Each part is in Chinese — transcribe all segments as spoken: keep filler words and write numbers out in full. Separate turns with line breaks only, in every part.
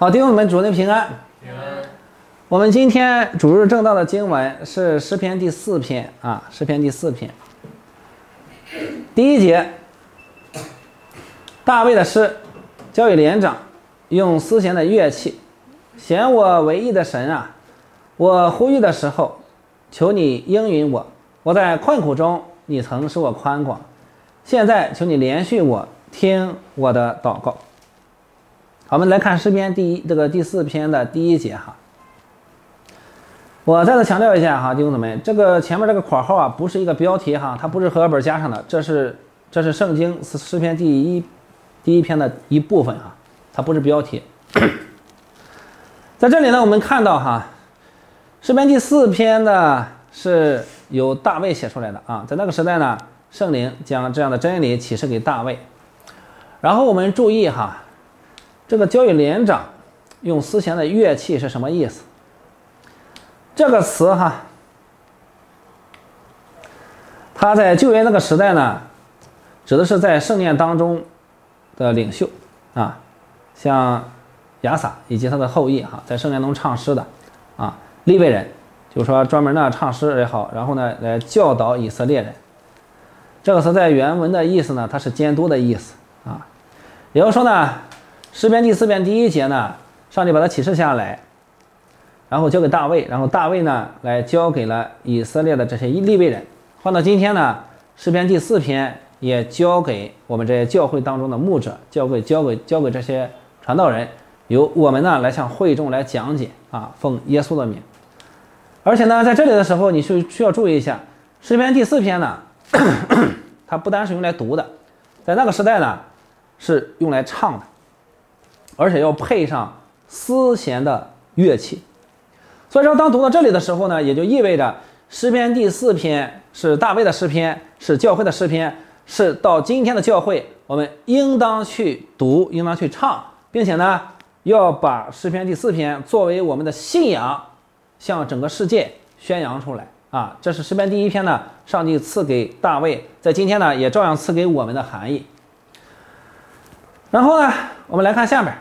好，弟兄姊妹，主内平安。
平安。
我们今天主日正道的经文是诗篇第四篇啊，诗篇第四篇。第一节，大卫的诗，交与连长，用丝弦的乐器，显我唯一的神啊！我呼吁的时候，求你应允我。我在困苦中，你曾使我宽广，现在求你连续我，听我的祷告。好，我们来看诗篇第一这个第四篇的第一节哈。我再次强调一下哈，弟兄姊妹，这个前面这个括号啊，不是一个标题哈，它不是和合本加上的，这是这是圣经诗篇第一第一篇的一部分哈，它不是标题。在这里呢，我们看到哈，诗篇第四篇呢是由大卫写出来的啊，在那个时代呢，圣灵将这样的真理启示给大卫。然后我们注意哈，这个交与连长用丝弦的乐器是什么意思？这个词哈，它在旧约那个时代呢，指的是在圣殿当中的领袖啊，像亚撒以及他的后裔哈，在圣殿中唱诗的啊，利未人，就是说专门呢唱诗也好，然后呢来教导以色列人。这个词在原文的意思呢，它是监督的意思啊，也就是说呢，诗篇第四篇第一节呢，上帝把它启示下来。然后交给大卫，然后大卫呢来交给了以色列的这些利未人。换到今天呢，诗篇第四篇也交给我们这些教会当中的牧者，交给交给交给这些传道人，由我们呢来向会众来讲解啊，奉耶稣的名。而且呢，在这里的时候，你需需要注意一下，诗篇第四篇呢，它不单是用来读的，在那个时代呢是用来唱的，而且要配上丝弦的乐器。所以说，当读到这里的时候呢，也就意味着诗篇第四篇是大卫的诗篇，是教会的诗篇，是到今天的教会我们应当去读，应当去唱，并且呢，要把诗篇第四篇作为我们的信仰，向整个世界宣扬出来啊！这是诗篇第一篇呢，上帝赐给大卫，在今天呢，也照样赐给我们的含义。然后呢，我们来看下面。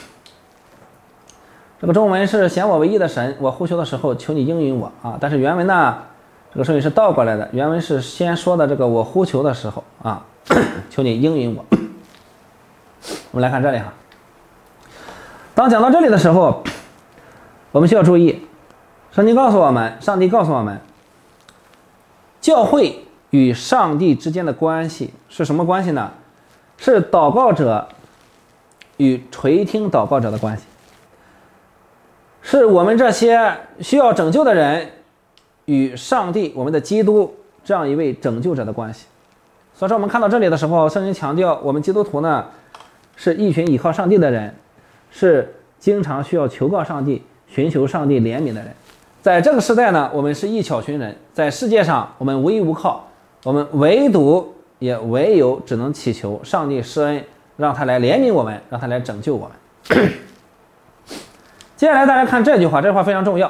这个中文是显我唯一的神，我呼求的时候，求你应允我啊！但是原文呢，这个顺序是倒过来的，原文是先说的这个我呼求的时候啊，求你应允我。我们来看这里哈，当讲到这里的时候，我们需要注意，上帝告诉我们，上帝告诉我们，教会与上帝之间的关系是什么关系呢？是祷告者与垂听祷告者的关系。是我们这些需要拯救的人与上帝，我们的基督这样一位拯救者的关系。所以说，我们看到这里的时候，圣经强调我们基督徒呢是一群依靠上帝的人，是经常需要求告上帝、寻求上帝怜悯的人。在这个时代呢，我们是一小群人，在世界上我们无依无靠，我们唯独也唯有只能祈求上帝施恩，让他来怜悯我们，让他来拯救我们。接下来大家看这句话，这句话非常重要。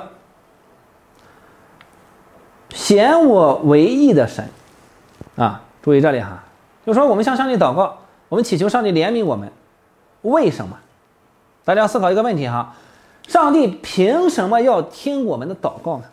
显我唯一的神啊，注意这里哈，就是说我们向上帝祷告，我们祈求上帝怜悯我们，为什么？大家要思考一个问题哈，上帝凭什么要听我们的祷告呢？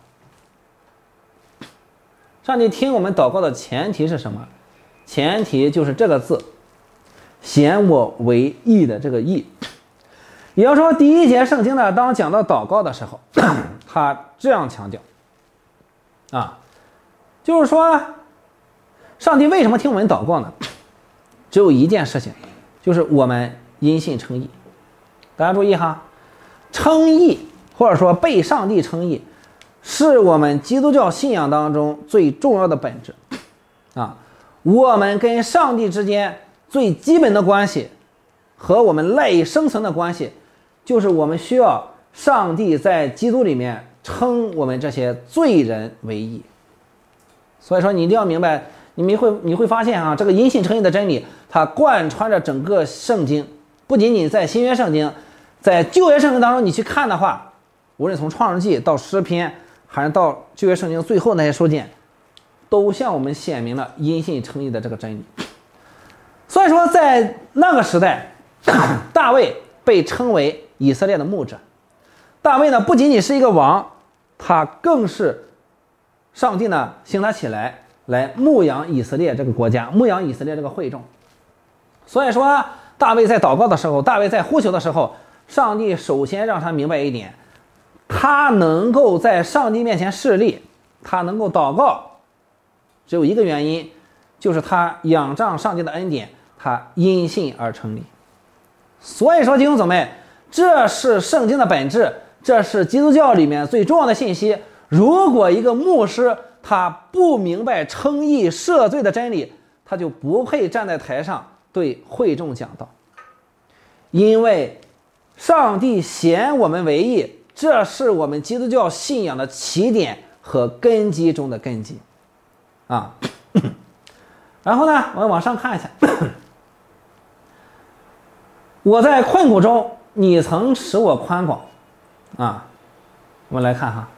上帝听我们祷告的前提是什么？前提就是这个字，显我唯一的这个义。也就是说，第一节圣经呢，当讲到祷告的时候，他这样强调啊，就是说，上帝为什么听我们祷告呢？只有一件事情，就是我们因信称义。大家注意哈，称义或者说被上帝称义，是我们基督教信仰当中最重要的本质啊。我们跟上帝之间最基本的关系和我们赖以生存的关系，就是我们需要上帝在基督里面称我们这些罪人为义。所以说你一定要明白，你们会你会发现啊，这个因信称义的真理，它贯穿着整个圣经，不仅仅在新约圣经，在旧约圣经当中你去看的话，无论从创世纪到诗篇，还是到旧约圣经最后那些书卷，都向我们显明了因信称义的这个真理。所以说在那个时代，大卫被称为以色列的牧者。大卫呢，不仅仅是一个王，他更是上帝呢兴他起来来牧养以色列这个国家，牧养以色列这个会众。所以说，大卫在祷告的时候，大卫在呼求的时候，上帝首先让他明白一点，他能够在上帝面前侍立，他能够祷告，只有一个原因，就是他仰仗上帝的恩典，他因信而成立。所以说，弟兄姊妹，这是圣经的本质，这是基督教里面最重要的信息。如果一个牧师他不明白称义赦罪的真理，他就不配站在台上对会众讲道。因为上帝显我们为义，这是我们基督教信仰的起点和根基中的根基啊。然后呢，我们往上看一下，我在困苦中，你曾使我宽广啊。我们来看哈，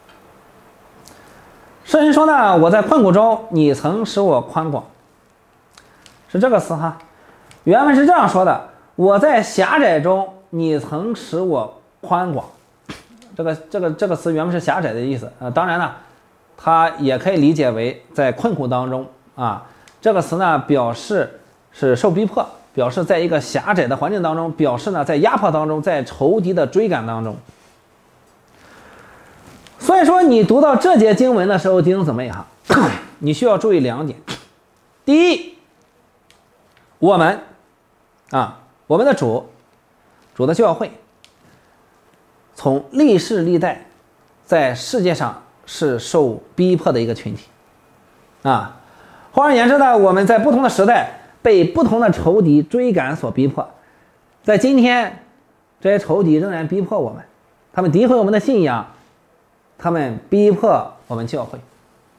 圣经说呢，我在困苦中，你曾使我宽广，是这个词哈。原文是这样说的，我在狭窄中，你曾使我宽广。这个这个这个词原文是狭窄的意思，呃，当然呢，它也可以理解为在困苦当中啊。这个词呢，表示是受逼迫，表示在一个狭窄的环境当中，表示呢在压迫当中，在仇敌的追赶当中。所以说，你读到这节经文的时候，弟兄姊妹哈，你需要注意两点。第一，我们啊，我们的主，主的教会，从历世历代，在世界上是受逼迫的一个群体啊。换而言之呢，我们在不同的时代被不同的仇敌追赶所逼迫，在今天，这些仇敌仍然逼迫我们，他们诋毁我们的信仰，他们逼迫我们教会。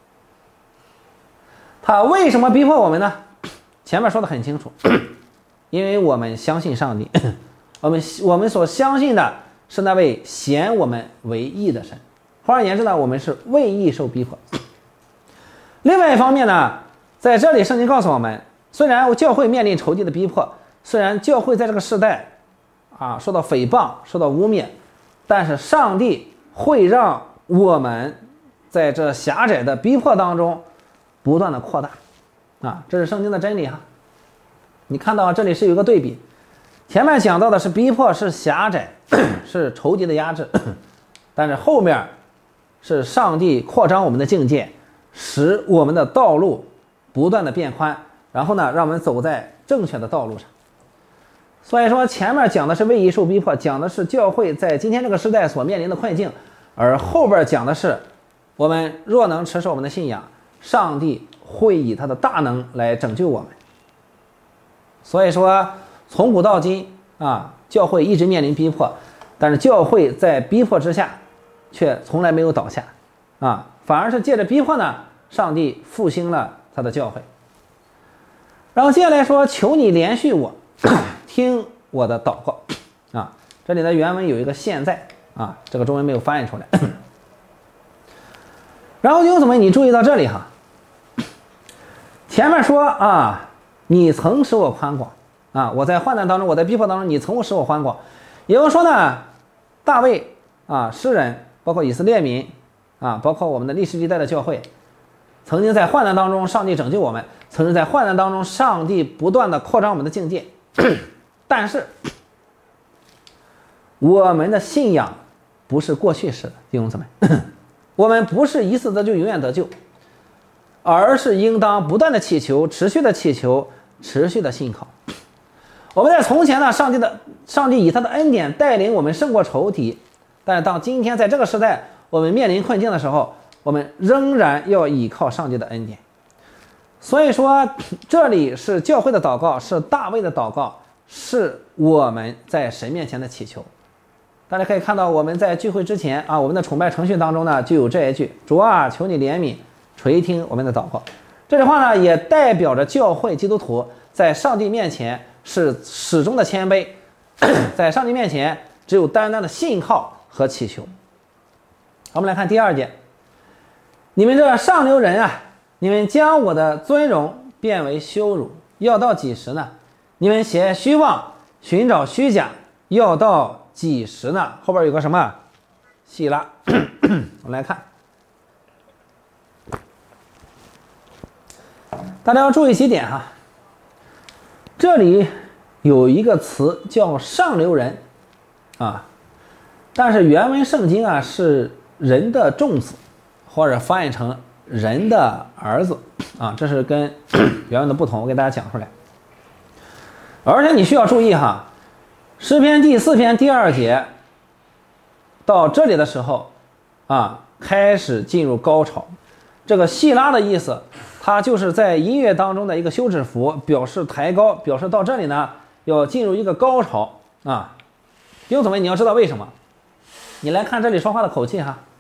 他为什么逼迫我们呢？前面说的很清楚，因为我们相信上帝，我们我们所相信的是那位显我们为义的神。换而言之呢，我们是为义受逼迫。另外一方面呢，在这里圣经告诉我们，虽然教会面临仇敌的逼迫，虽然教会在这个时代啊受到诽谤、受到污蔑，但是上帝会让我们在这狭窄的逼迫当中不断的扩大啊，这是圣经的真理哈。你看到这里是有个对比，前面讲到的是逼迫，是狭窄，是仇敌的压制，但是后面是上帝扩张我们的境界，使我们的道路不断的变宽，然后呢，让我们走在正确的道路上。所以说，前面讲的是为义受逼迫，讲的是教会在今天这个时代所面临的困境，而后边讲的是我们若能持守我们的信仰，上帝会以他的大能来拯救我们。所以说，从古到今啊，教会一直面临逼迫，但是教会在逼迫之下却从来没有倒下啊，反而是借着逼迫呢，上帝复兴了他的教会。然后接下来说，求你连续我，听我的祷告啊。这里的原文有一个现在啊，这个中文没有翻译出来。然后弟兄姊妹，你注意到这里哈，前面说啊，你曾使我宽广啊，我在患难当中，我在逼迫当中，你曾使我宽广。也就是说呢，大卫啊，诗人，包括以色列民啊，包括我们的历史历代的教会，曾经在患难当中，上帝拯救我们；曾经在患难当中，上帝不断的扩张我们的境界。但是，我们的信仰不是过去式的，弟兄姊妹，我们不是一次得救永远得救，而是应当不断的祈求，持续的祈求，持续的信靠。我们在从前呢，上帝的上帝以他的恩典带领我们胜过仇敌，但是当今天在这个时代，我们面临困境的时候，我们仍然要依靠上帝的恩典。所以说，这里是教会的祷告，是大卫的祷告，是我们在神面前的祈求。大家可以看到，我们在聚会之前啊，我们的崇拜程序当中呢，就有这一句：主啊，求你怜悯，垂听我们的祷告。这句话呢，也代表着教会基督徒在上帝面前是始终的谦卑，在上帝面前只有单单的信靠和祈求。我们来看第二节，你们这上流人啊，你们将我的尊荣变为羞辱，要到几时呢？你们携虚妄，寻找虚假， 要到几时呢？后边有个什么细拉，我们来看，大家要注意几点哈。这里有一个词叫上流人啊，但是原文圣经啊是人的众子，或者翻译成人的儿子啊，这是跟原文的不同，我给大家讲出来。而且你需要注意哈，诗篇第四篇第二节到这里的时候啊，开始进入高潮。这个细拉的意思，它就是在音乐当中的一个休止符，表示抬高，表示到这里呢要进入一个高潮啊。弟兄姊妹，你要知道为什么？你来看这里说话的口气哈。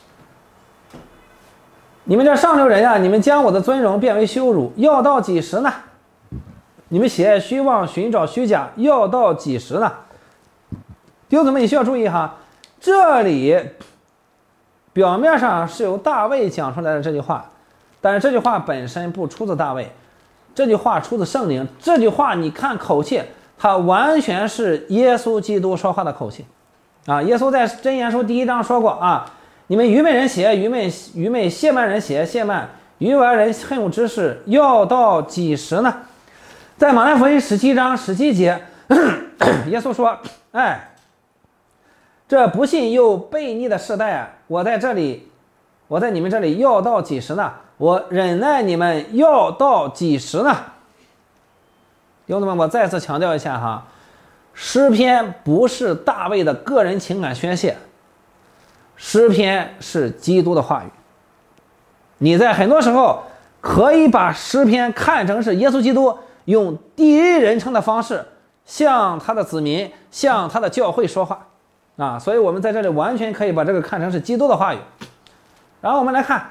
你们这上流人呀、啊，你们将我的尊荣变为羞辱，要到几时呢？你们喜爱虚妄，寻找虚假，要到几时呢？弟兄姊妹，你需要注意哈，这里表面上是由大卫讲出来的这句话，但是这句话本身不出自大卫，这句话出自圣灵。这句话你看口气，它完全是耶稣基督说话的口气啊！耶稣在箴言书第一章说过啊，你们愚昧人写愚昧，愚昧亵慢人写亵慢，愚顽人恨恶知识，要到几时呢？在马太福音十七章十七节，耶稣说：“哎，这不信又悖逆的世代啊，我在这里，我在你们这里要到几时呢？我忍耐你们要到几时呢？”弟兄们，我再次强调一下哈，诗篇不是大卫的个人情感宣泄，诗篇是基督的话语。你在很多时候可以把诗篇看成是耶稣基督用第一人称的方式向他的子民、向他的教会说话啊，所以我们在这里完全可以把这个看成是基督的话语。然后我们来看，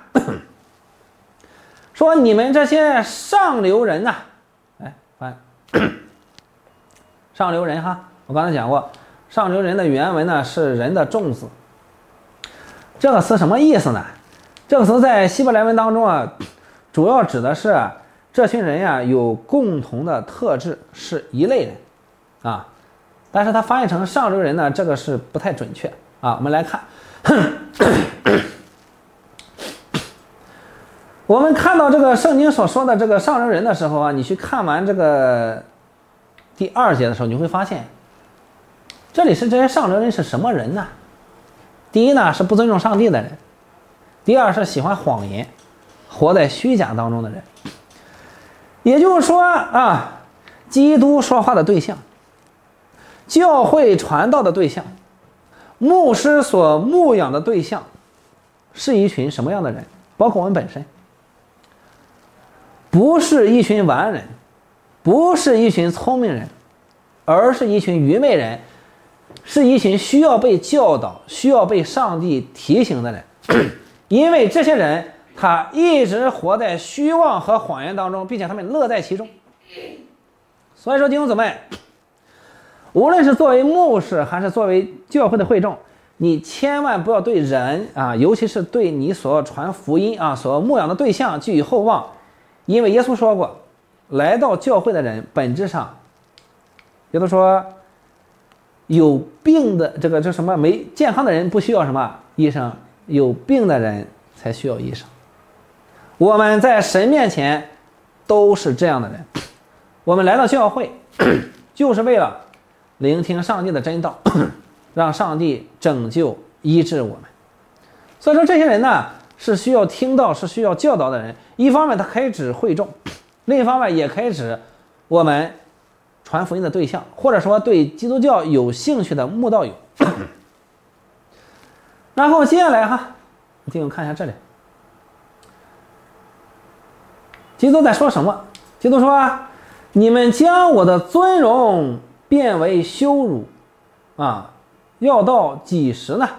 说你们这些上流人呐、啊，哎，翻上流人哈，我刚才讲过，上流人的原文呢是人的众子。这个词什么意思呢？这个词在希伯来文当中啊，主要指的是这群人呀、啊、有共同的特质，是一类人啊。但是它翻译成上流人呢，这个是不太准确啊。我们来看，我们看到这个圣经所说的这个上流人的时候啊，你去看完这个第二节的时候，你会发现，这里是这些上流人是什么人呢？第一呢是不尊重上帝的人，第二是喜欢谎言，活在虚假当中的人。也就是说啊，基督说话的对象，教会传道的对象，牧师所牧养的对象，是一群什么样的人？包括我们本身，不是一群完人，不是一群聪明人，而是一群愚昧人，是一群需要被教导、需要被上帝提醒的人。因为这些人他一直活在虚妄和谎言当中，并且他们乐在其中。所以说弟兄姊妹，无论是作为牧师还是作为教会的会众，你千万不要对人啊，尤其是对你所传福音啊、所牧养的对象寄予厚望。因为耶稣说过，来到教会的人本质上，也就是说有病的这个这什么没健康的人不需要什么医生，有病的人才需要医生。我们在神面前都是这样的人，我们来到教会就是为了聆听上帝的真道，让上帝拯救医治我们。所以说这些人呢是需要听到，是需要教导的人。一方面他可以指会众，另一方面也可以指我们传福音的对象，或者说对基督教有兴趣的慕道友。然后接下来哈，弟兄看一下这里，基督在说什么？基督说：“你们将我的尊荣变为羞辱，啊，要到几时呢？”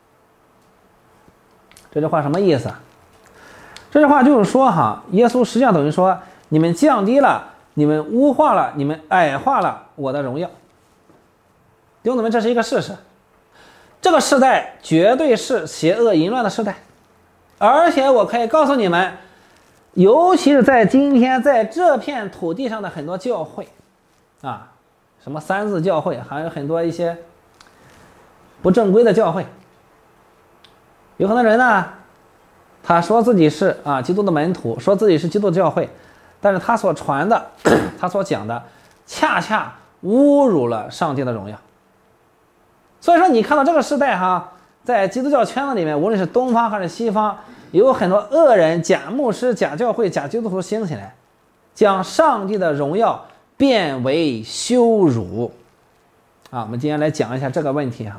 这句话什么意思？这句话就是说哈，耶稣实际上等于说，你们降低了，你们污化了，你们矮化了我的荣耀。弟兄姊妹，这是一个事实。这个时代绝对是邪恶淫乱的时代，而且我可以告诉你们，尤其是在今天在这片土地上的很多教会啊， 什么三自教会，还有很多一些不正规的教会。有很多人呢，他说自己是啊基督的门徒，说自己是基督教会，但是他所传的，他所讲的，恰恰侮辱了上帝的荣耀。所以说，你看到这个时代哈，在基督教圈子里面，无论是东方还是西方，有很多恶人、假牧师、假教会、假基督徒兴起来，将上帝的荣耀变为羞辱。啊，我们今天来讲一下这个问题哈。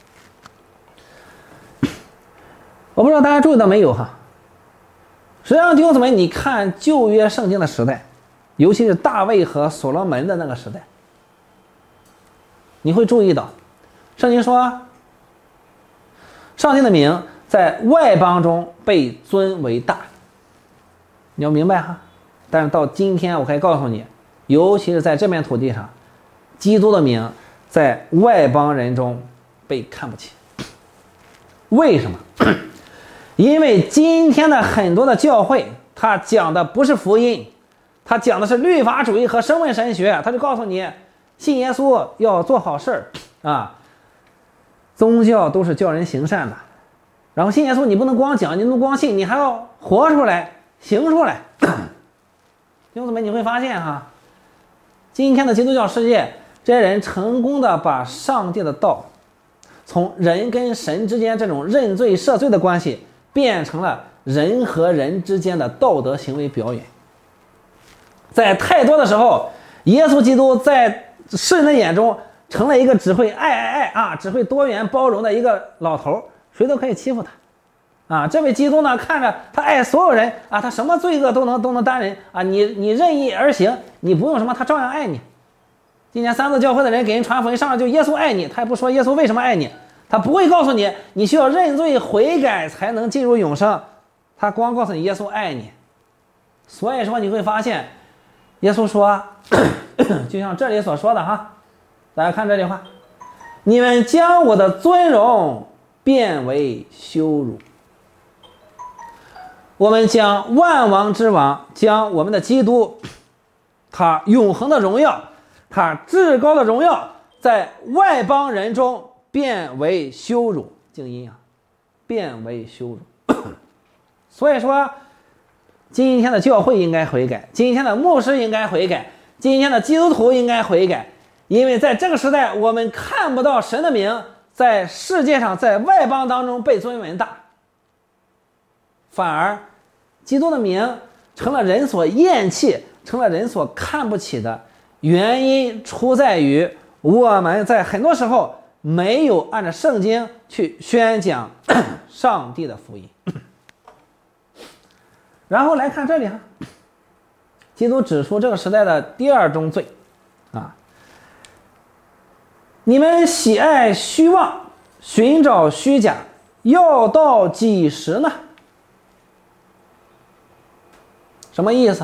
我不知道大家注意到没有哈？实际上，弟兄姊妹，你看旧约圣经的时代，尤其是大卫和所罗门的那个时代，你会注意到，圣经说，上帝的名在外邦中被尊为大。你要明白哈。但是到今天，我可以告诉你，尤其是在这片土地上，基督的名在外邦人中被看不起。为什么？因为今天的很多的教会，他讲的不是福音，他讲的是律法主义和声闻神学。他就告诉你，信耶稣要做好事儿啊，宗教都是叫人行善的。然后信耶稣，你不能光讲，你不能光信，你还要活出来，行出来。弟兄姊妹，你会发现哈，今天的基督教世界，这些人成功的把上帝的道，从人跟神之间这种认罪赦罪的关系，变成了人和人之间的道德行为表演。在太多的时候，耶稣基督在世人的眼中成了一个只会爱爱爱啊，只会多元包容的一个老头，谁都可以欺负他。啊，这位基督呢，看着他爱所有人啊，他什么罪恶都能都能担人啊，你你任意而行，你不用什么，他照样爱你。今天三自教会的人给人传福音，上来就耶稣爱你，他也不说耶稣为什么爱你，他不会告诉你你需要认罪悔改才能进入永生，他光告诉你耶稣爱你。所以说你会发现，耶稣说，就像这里所说的哈，大家看这句话，你们将我的尊荣变为羞辱。我们将万王之王，将我们的基督，他永恒的荣耀，他至高的荣耀，在外邦人中变为羞辱。静音啊，变为羞辱。所以说，今天的教会应该悔改，今天的牧师应该悔改，今天的基督徒应该悔改，因为在这个时代，我们看不到神的名在世界上，在外邦当中被尊为大，反而基督的名成了人所厌弃，成了人所看不起的原因，出在于我们在很多时候没有按照圣经去宣讲上帝的福音。然后来看这里哈，基督指出这个时代的第二种罪啊，你们喜爱虚妄，寻找虚假，要到几时呢？什么意思？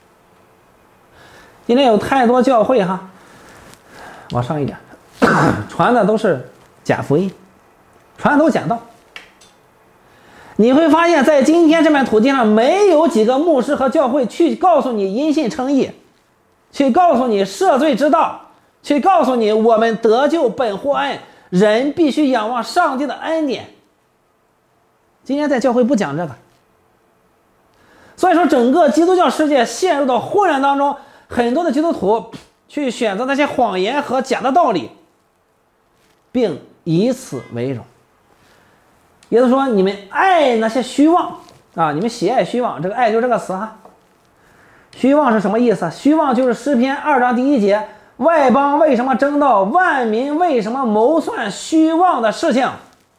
今天有太多教会哈，往上一点，传的都是假福音，传的都假道。你会发现在今天这片土地上，没有几个牧师和教会去告诉你因信称义，去告诉你赦罪之道，去告诉你我们得救本乎恩，人必须仰望上帝的恩典。今天在教会不讲这个。所以说整个基督教世界陷入到混乱当中，很多的基督徒去选择那些谎言和假的道理，并以此为荣。也就是说，你们爱那些虚妄啊，你们喜爱虚妄，这个爱就这个词哈。虚妄是什么意思？虚妄就是诗篇二章第一节，外邦为什么争道，万民为什么谋算虚妄的事情。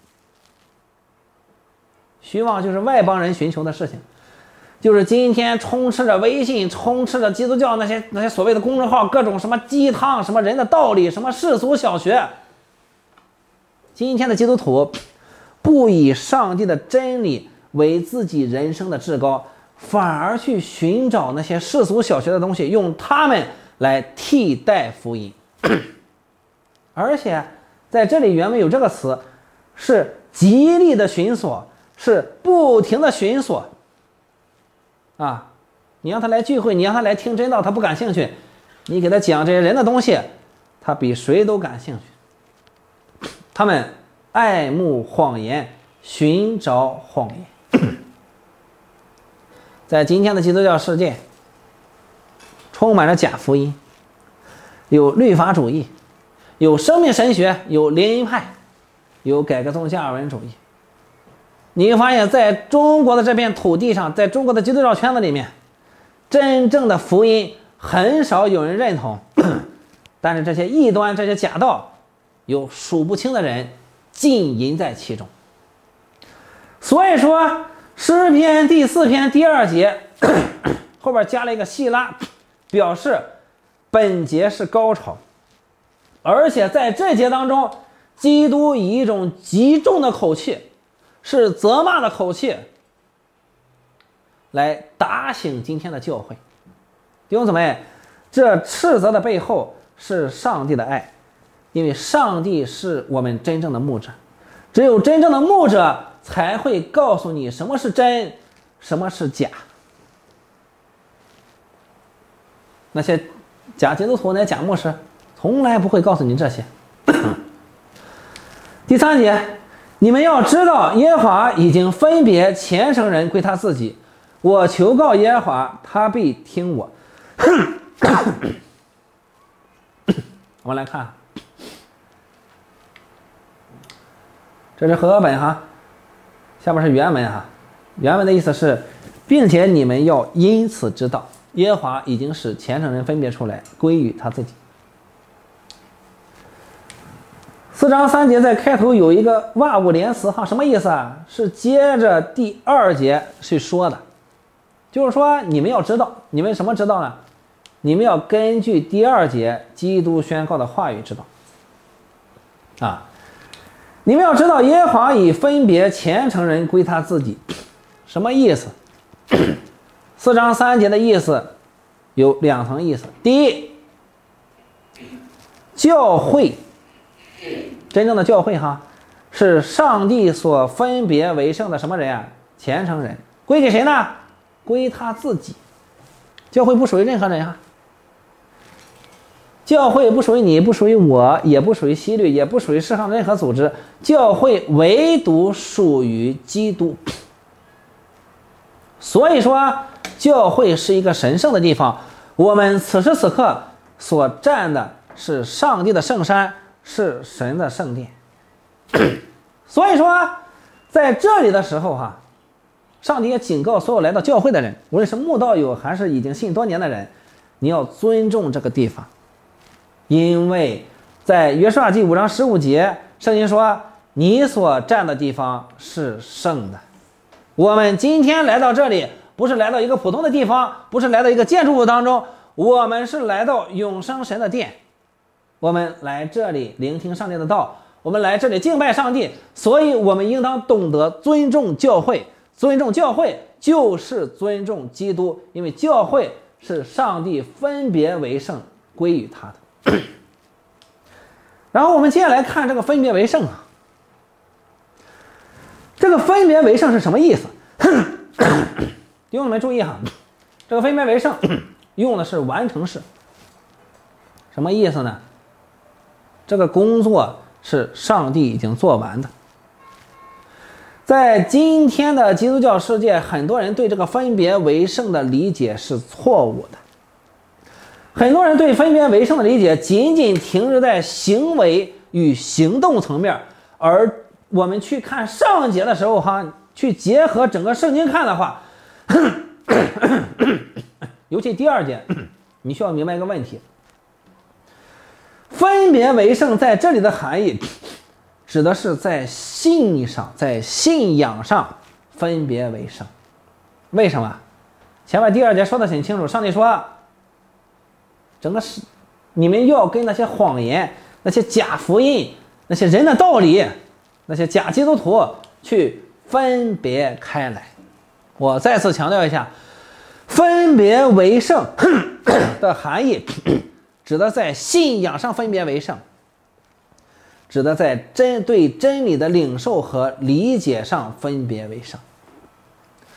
虚妄就是外邦人寻求的事情，就是今天充斥着微信，充斥着基督教那些那些所谓的公众号，各种什么鸡汤，什么人的道理，什么世俗小学。今天的基督徒不以上帝的真理为自己人生的至高，反而去寻找那些世俗小学的东西，用它们来替代福音。而且在这里原文有这个词，是极力的寻索，是不停的寻索啊！你让他来聚会，你让他来听真道，他不感兴趣，你给他讲这些人的东西， 他比谁都感兴趣。他们爱慕谎言，寻找谎言。在今天的基督教世界，充满着假福音，有律法主义，有生命神学，有灵恩派，有改革宗教二元主义。你会发现在中国的这片土地上，在中国的基督教圈子里面，真正的福音很少有人认同，但是这些异端，这些假道，有数不清的人浸淫在其中。所以说诗篇第四篇第二节后边加了一个细拉，表示本节是高潮，而且在这节当中，基督以一种极重的口气，是责骂的口气，来打醒今天的教会。弟兄姊妹，这斥责的背后是上帝的爱，因为上帝是我们真正的牧者，只有真正的牧者才会告诉你什么是真，什么是假。那些假基督徒、那些假牧师从来不会告诉你这些。第三节，你们要知道耶和华已经分别虔诚人归他自己，我求告耶和华，他必听我。我们来看，这是和合本哈，下面是原文哈。原文的意思是，并且你们要因此知道，耶和华已经使虔诚人分别出来，归于他自己。四章三节在开头有一个万物连词哈，什么意思啊？是接着第二节去说的，就是说你们要知道，你们什么知道呢？你们要根据第二节基督宣告的话语知道啊，你们要知道耶和华已分别虔诚人归他自己，什么意思？四章三节的意思有两层意思。第一，教会，真正的教会哈，是上帝所分别为圣的什么人啊？虔诚人，归给谁呢？归他自己。教会不属于任何人哈。教会不属于你，不属于我，也不属于希律，也不属于世上的任何组织。教会唯独属于基督。所以说，教会是一个神圣的地方。我们此时此刻所站的是上帝的圣山，是神的圣殿。所以说，在这里的时候哈，上帝也警告所有来到教会的人，无论是慕道友还是已经信多年的人，你要尊重这个地方。因为在约书亚记五章十五节，圣经说你所站的地方是圣的。我们今天来到这里，不是来到一个普通的地方，不是来到一个建筑物当中，我们是来到永生神的殿。我们来这里聆听上帝的道，我们来这里敬拜上帝，所以我们应当懂得尊重教会。尊重教会就是尊重基督，因为教会是上帝分别为圣归于他的。然后我们接下来看这个分别为圣啊，这个分别为圣是什么意思？弟兄们注意哈，这个分别为圣用的是完成式，什么意思呢？这个工作是上帝已经做完的。在今天的基督教世界，很多人对这个分别为圣的理解是错误的。很多人对分别为圣的理解仅仅停留在行为与行动层面，而我们去看上节的时候哈，去结合整个圣经看的话，尤其第二节，你需要明白一个问题：分别为圣在这里的含义，指的是在信上、在信仰上分别为圣。为什么？前面第二节说的很清楚，上帝说，整个是你们要跟那些谎言、那些假福音、那些人的道理、那些假基督徒去分别开来。我再次强调一下，分别为圣的含义，指的在信仰上分别为圣，指的在针对真理的领受和理解上分别为圣。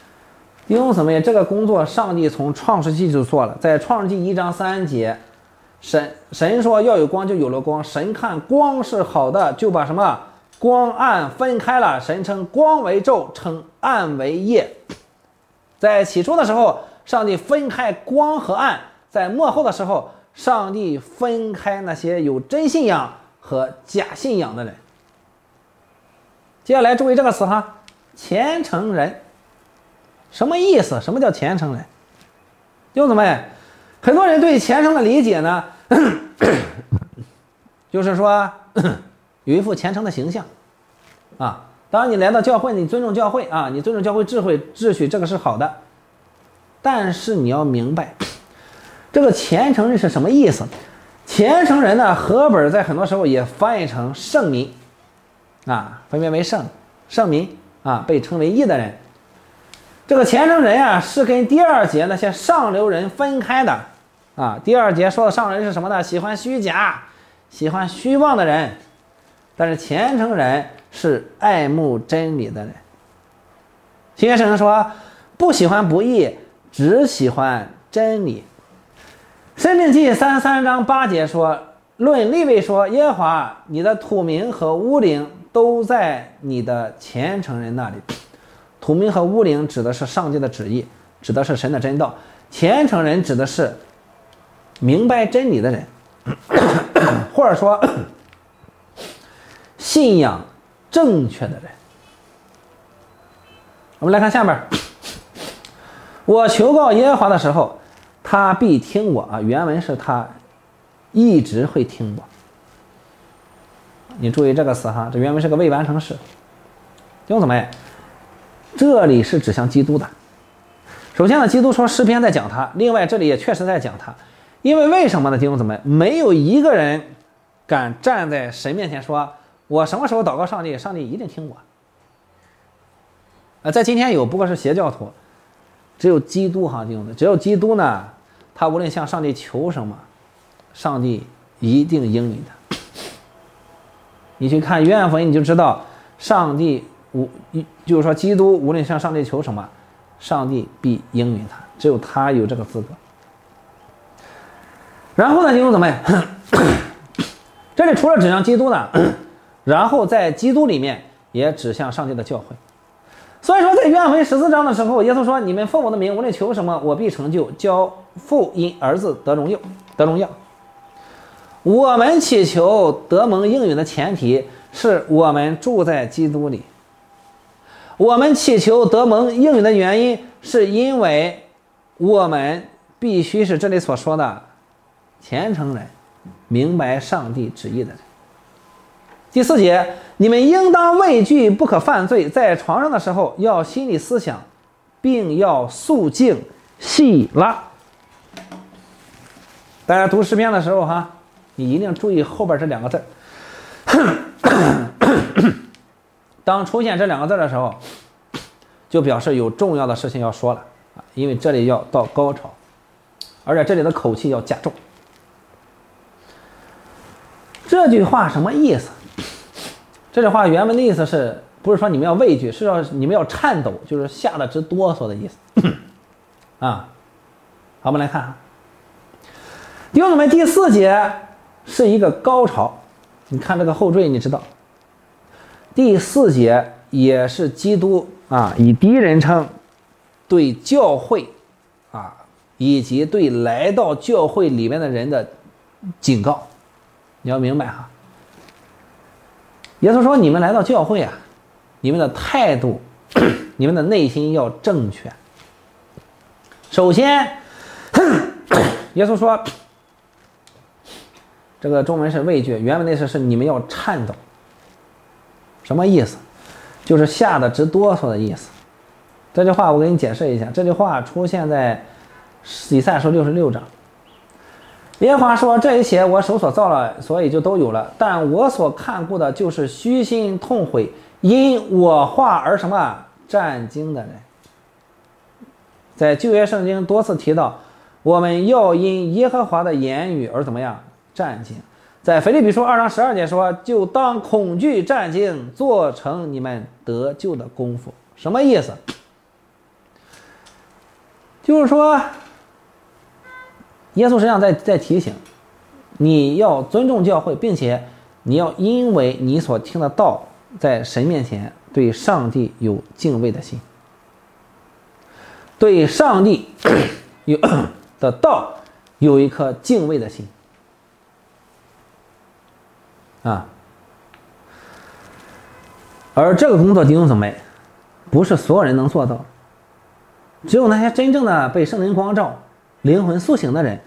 弟兄姊妹，这个工作上帝从创世纪就做了，在创世纪一章三节神神说要有光，就有了光。神看光是好的，就把什么光暗分开了。神称光为昼，称暗为夜。在起初的时候，上帝分开光和暗；在末后的时候，上帝分开那些有真信仰和假信仰的人。接下来注意这个词哈，虔诚人，什么意思？什么叫虔诚人？弟兄姊妹，很多人对虔诚的理解呢，就是说有一副虔诚的形象啊。当然，你来到教会，你尊重教会啊，你尊重教会智慧秩序，这个是好的。但是你要明白，这个虔诚人是什么意思？虔诚人呢，和本在很多时候也翻译成圣民啊，分别为圣、圣民啊，被称为义的人。这个虔诚人啊，是跟第二节那些上流人分开的啊。第二节说的上流人是什么呢？喜欢虚假、喜欢虚妄的人。但是虔诚人是爱慕真理的人。新约圣经说，不喜欢不义，只喜欢真理。申命记三十三章八节说，论利未说，耶和华你的土民和乌灵都在你的虔诚人那里。土民和乌灵指的是上帝的旨意，指的是神的真道。虔诚人指的是明白真理的人，或者说信仰正确的人。我们来看下面，我求告耶和华的时候，他必听我啊。原文是他一直会听我。你注意这个词哈，这原文是个未完成式。弟兄姊妹，这里是指向基督的。首先呢，基督说诗篇在讲他，另外这里也确实在讲他。因为为什么呢？弟兄姊妹，没有一个人敢站在神面前说，我什么时候祷告上帝，上帝一定听我。呃，在今天有，不过是邪教徒，只有基督哈，弟兄姊妹，只有基督呢，他无论向上帝求什么，上帝一定应允他。你去看约翰福音，你就知道，上帝无，就是说基督无论向上帝求什么，上帝必应允他，只有他有这个资格。然后呢，弟兄姊妹，这里除了指向基督呢，然后在基督里面也指向上帝的教会。所以说，在约翰福音十四章的时候，耶稣说：“你们奉我的名，无论求什么，我必成就，叫父因儿子得荣耀，得荣耀。”我们祈求得蒙应允的前提是我们住在基督里。我们祈求得蒙应允的原因，是因为我们必须是这里所说的虔诚人，明白上帝旨意的人。第四节，你们应当畏惧，不可犯罪，在床上的时候要心里思想，并要肃静细拉。大家读诗篇的时候哈，你一定注意后边这两个字。当出现这两个字的时候，就表示有重要的事情要说了啊，因为这里要到高潮，而且这里的口气要加重。这句话什么意思？这句话原文的意思是不是说你们要畏惧，是要你们要颤抖，就是吓得直哆嗦的意思啊。好，我们来看啊，弟兄姊妹，第四节是一个高潮，你看这个后缀，你知道，第四节也是基督啊以第一人称对教会啊以及对来到教会里面的人的警告，你要明白哈。耶稣说：“你们来到教会啊，你们的态度，你们的内心要正确。首先，耶稣说，这个中文是畏惧，原文的意思是你们要颤抖。什么意思？就是吓得直哆嗦的意思。这句话我给你解释一下，这句话出现在以赛亚书六十六章。耶和华说：这一切我手所造了，所以就都有了。但我所看顾的就是虚心痛悔，因我话而什么战惊的人。在旧约圣经多次提到，我们要因耶和华的言语而怎么样战惊。在腓立比书二章十二节说：就当恐惧战惊，做成你们得救的功夫。什么意思？就是说耶稣实际上在在提醒， 你要尊重教会，并且你要因为你所听的道，在神面前对上帝有敬畏的心，对上帝有的道有一颗敬畏的心啊。而这个工作，弟兄姊妹，不是所有人能做到，只有那些真正的被圣灵光照、灵魂苏醒的人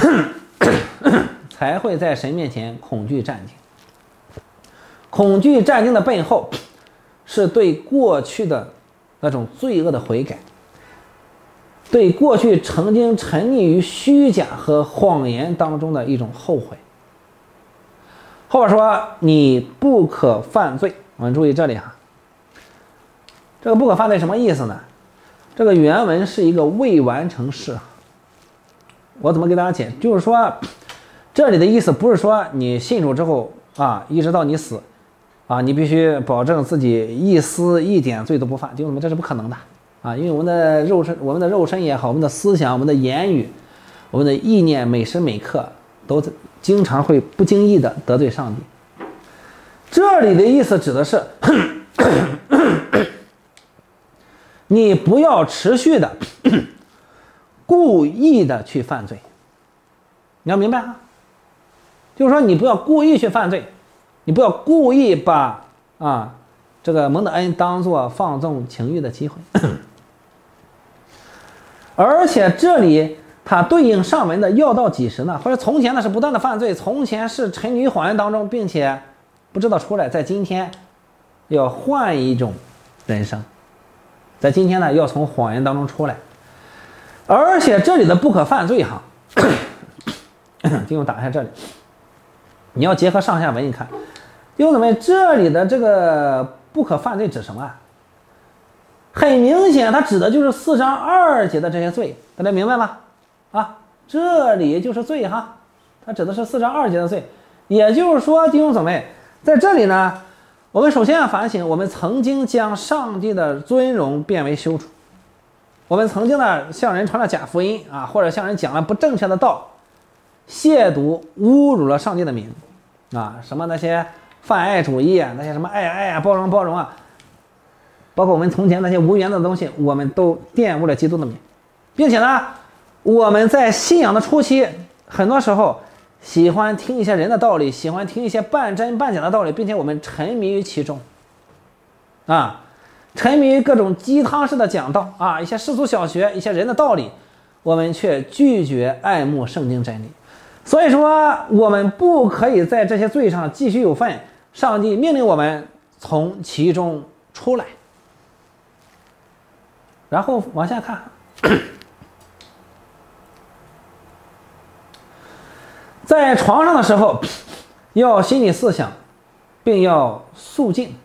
才会在神面前恐惧战兢。恐惧战兢的背后是对过去的那种罪恶的悔改，对过去曾经沉溺于虚假和谎言当中的一种后悔。后边说你不可犯罪，我们注意这里哈，这个不可犯罪什么意思呢？这个原文是一个未完成式，我怎么给大家解？就是说这里的意思不是说你信主之后啊，一直到你死啊，你必须保证自己一丝一点罪都不犯，弟兄们，这是不可能的啊！因为我们的肉身，我们的肉身也好，我们的思想、我们的言语、我们的意念，每时每刻都经常会不经意的得罪上帝。这里的意思指的是你不要持续的故意的去犯罪，你要明白啊，就是说你不要故意去犯罪，你不要故意把啊这个蒙的恩当作放纵情欲的机会。而且这里它对应上文的要到几时呢？或者从前呢是不断的犯罪，从前是沉溺于谎言当中，并且不知道出来，在今天要换一种人生，在今天呢要从谎言当中出来。而且这里的不可犯罪哈，弟兄打开这里，你要结合上下文，你看弟兄姊妹，这里的这个不可犯罪指什么啊？很明显它指的就是四章二节的这些罪，大家明白吗？啊，这里就是罪哈，它指的是四章二节的罪。也就是说弟兄姊妹，在这里呢，我们首先要反省，我们曾经将上帝的尊荣变为羞辱，我们曾经呢向人传了假福音啊，或者向人讲了不正确的道，亵渎侮辱了上帝的名啊，什么那些泛爱主义啊，那些什么爱爱啊，包容包容啊，包括我们从前那些无缘的东西，我们都玷污了基督的名，并且呢我们在信仰的初期，很多时候喜欢听一些人的道理，喜欢听一些半真半假的道理，并且我们沉迷于其中啊，沉迷于各种鸡汤式的讲道啊，一些世俗小学，一些人的道理，我们却拒绝爱慕圣经真理。所以说我们不可以在这些罪上继续有份，上帝命令我们从其中出来。然后往下看，在床上的时候要心理思想，并要肃静。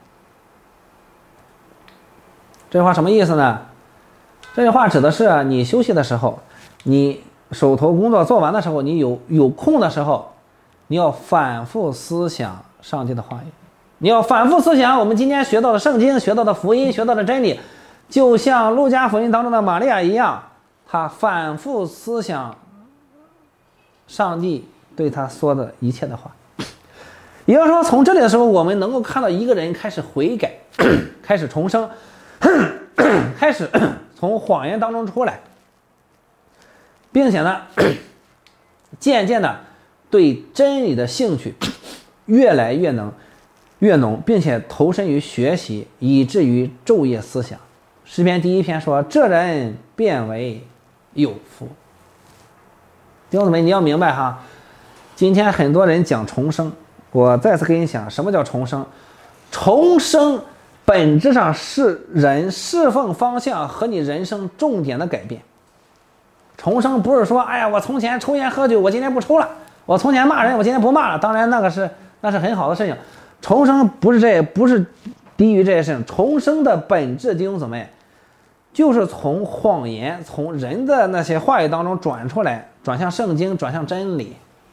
这句话什么意思呢？这句话指的是你休息的时候，你手头工作做完的时候，你有有空的时候，你要反复思想上帝的话语，你要反复思想我们今天学到的圣经，学到的福音，学到的真理，就像路加福音当中的玛利亚一样，他反复思想上帝对他说的一切的话。也就是说，从这里的时候，我们能够看到一个人开始悔改，开始重生，开始从谎言当中出来，并且呢渐渐的对真理的兴趣越来越能越浓，并且投身于学习，以至于昼夜思想。诗篇第一篇说，这人变为有福。弟兄姊妹，你要明白哈，今天很多人讲重生，我再次跟你讲什么叫重生。重生本质上是人侍奉方向和你人生重点的改变。重生不是说，哎呀，我从前抽烟喝酒，我今天不抽了；我从前骂人，我今天不骂了。当然，那个是那是很好的事情。重生不是这，不是低于这些事情。重生的本质，弟兄姊妹，就是从谎言、从人的那些话语当中转出来，转向圣经，转向真理，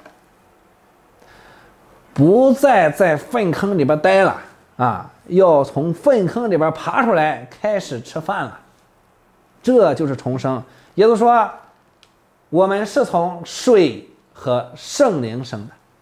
不再在粪坑里边待了啊！要从粪坑里边爬出来，开始吃饭了。这就是重生。也就是说，我们是从水和圣灵生的。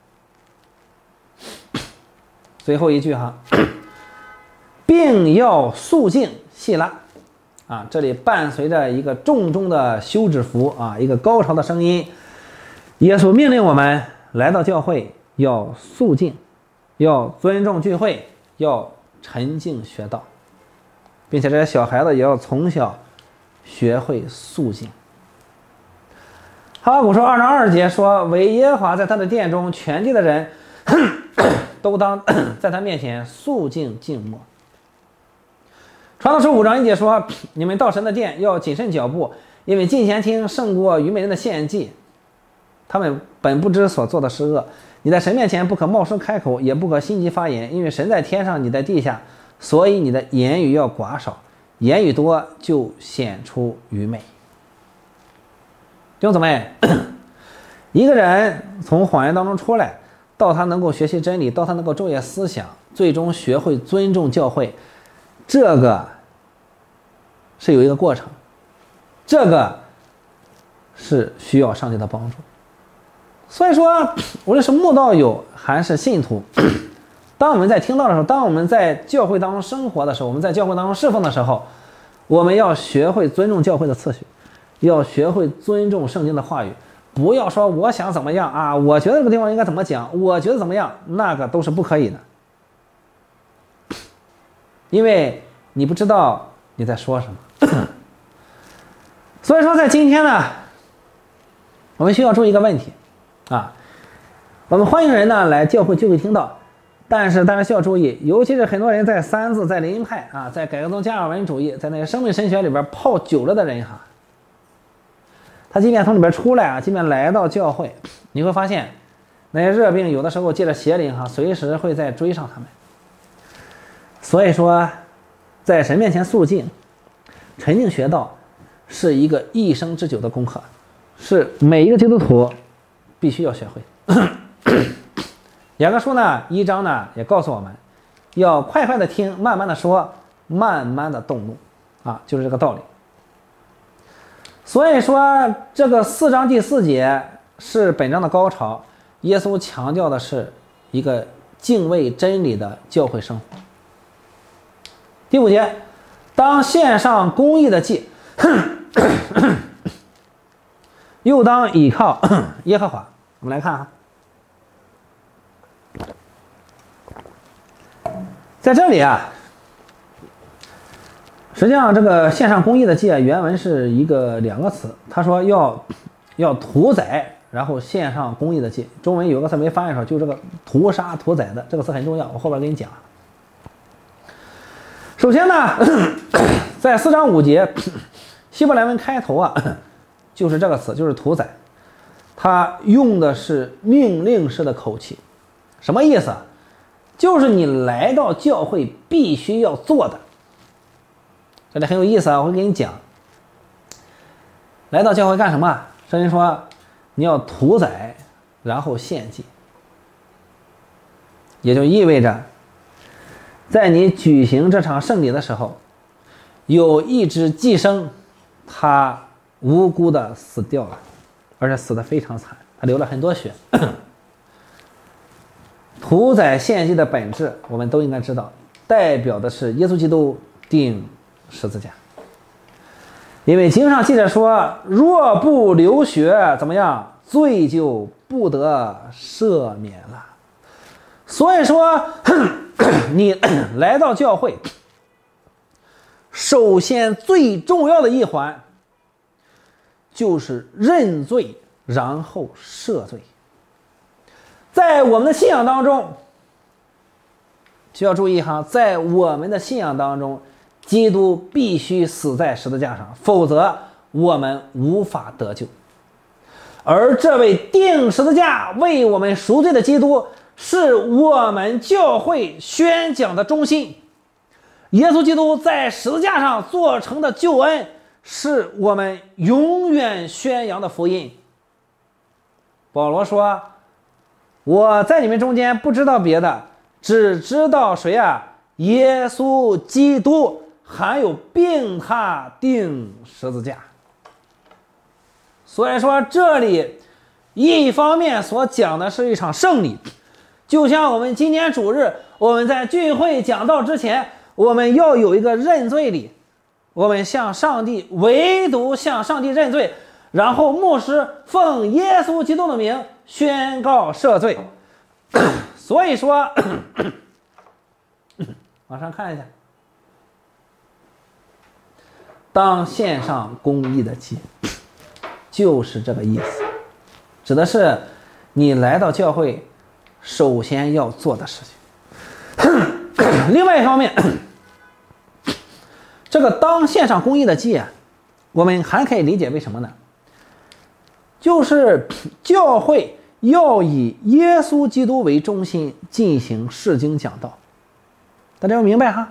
最后一句哈，并要肃静细拉啊，这里伴随着一个重重的休止符啊，一个高潮的声音。耶稣命令我们来到教会要肃静，要尊重聚会，要沉静学道，并且这些小孩子也要从小学会肃静。哈巴谷书二章二节说，惟耶和华在他的殿中，全地的人都当在他面前肃静静默。传道书五章一节说，你们到神的殿要谨慎脚步，因为近前听胜过愚昧人的献祭，他们本不知所做的是恶。你在神面前不可冒失开口，也不可心急发言，因为神在天上，你在地下，所以你的言语要寡少，言语多就显出愚昧。弟兄姊妹，一个人从谎言当中出来，到他能够学习真理，到他能够昼夜思想，最终学会尊重教会，这个是有一个过程，这个是需要上帝的帮助。所以说，无论是慕道友还是信徒，当我们在听到的时候，当我们在教会当中生活的时候，我们在教会当中侍奉的时候，我们要学会尊重教会的次序，要学会尊重圣经的话语，不要说我想怎么样啊，我觉得这个地方应该怎么讲，我觉得怎么样，那个都是不可以的，因为你不知道你在说什么。所以说，在今天呢，我们需要注意一个问题啊，我们欢迎人呢来教会聚会听到，但是大家需要注意，尤其是很多人在三字、在灵派啊，在改革宗加尔文主义，在那个生命神学里边泡久了的人哈，他即便从里边出来啊，即便来到教会，你会发现那些热病有的时候借着邪灵哈，随时会再追上他们。所以说，在神面前肃静、沉静学道，是一个一生之久的功课，是每一个基督徒必须要学会。雅各书呢一章呢也告诉我们，要快快的听，慢慢的说，慢慢的动怒啊，就是这个道理。所以说，这个四章第四节是本章的高潮，耶稣强调的是一个敬畏真理的教会生活。第五节，当献上公义的祭，又当倚靠耶和华。我们来看啊，在这里啊，实际上这个献上公义的祭啊，原文是一个两个词，他说要要屠宰，然后献上公义的祭。中文有个词没翻译出来，就这个屠杀屠宰的这个词很重要，我后边给你讲。首先呢，在四章五节，希伯来文开头啊，就是这个词，就是屠宰，它用的是命令式的口气，什么意思？就是你来到教会必须要做的。这里很有意思啊，我会给你讲。来到教会干什么？圣经说你要屠宰，然后献祭，也就意味着，在你举行这场圣礼的时候，有一只寄生，他无辜的死掉了，而且死得非常惨，他流了很多血。屠宰献祭的本质我们都应该知道，代表的是耶稣基督钉十字架。因为经上记着说，若不流血怎么样，罪就不得赦免了。所以说你来到教会，首先最重要的一环就是认罪，然后赦罪。在我们的信仰当中，需要注意哈，在我们的信仰当中，基督必须死在十字架上，否则我们无法得救。而这位钉十字架为我们赎罪的基督，是我们教会宣讲的中心。耶稣基督在十字架上做成的救恩，是我们永远宣扬的福音。保罗说，我在你们中间不知道别的，只知道谁啊？耶稣基督，还有并他钉十字架。所以说，这里一方面所讲的是一场圣礼，就像我们今天主日， 我们在聚会讲道之前，我们要有一个认罪礼，我们向上帝唯独向上帝认罪，然后牧师奉耶稣基督的名宣告赦罪。所以说往上看一下，当献上公义的祭，就是这个意思，指的是你来到教会首先要做的事情。另外一方面，这个当献上公义的祭啊，我们还可以理解为什么呢？就是教会要以耶稣基督为中心进行释经讲道，大家要明白哈。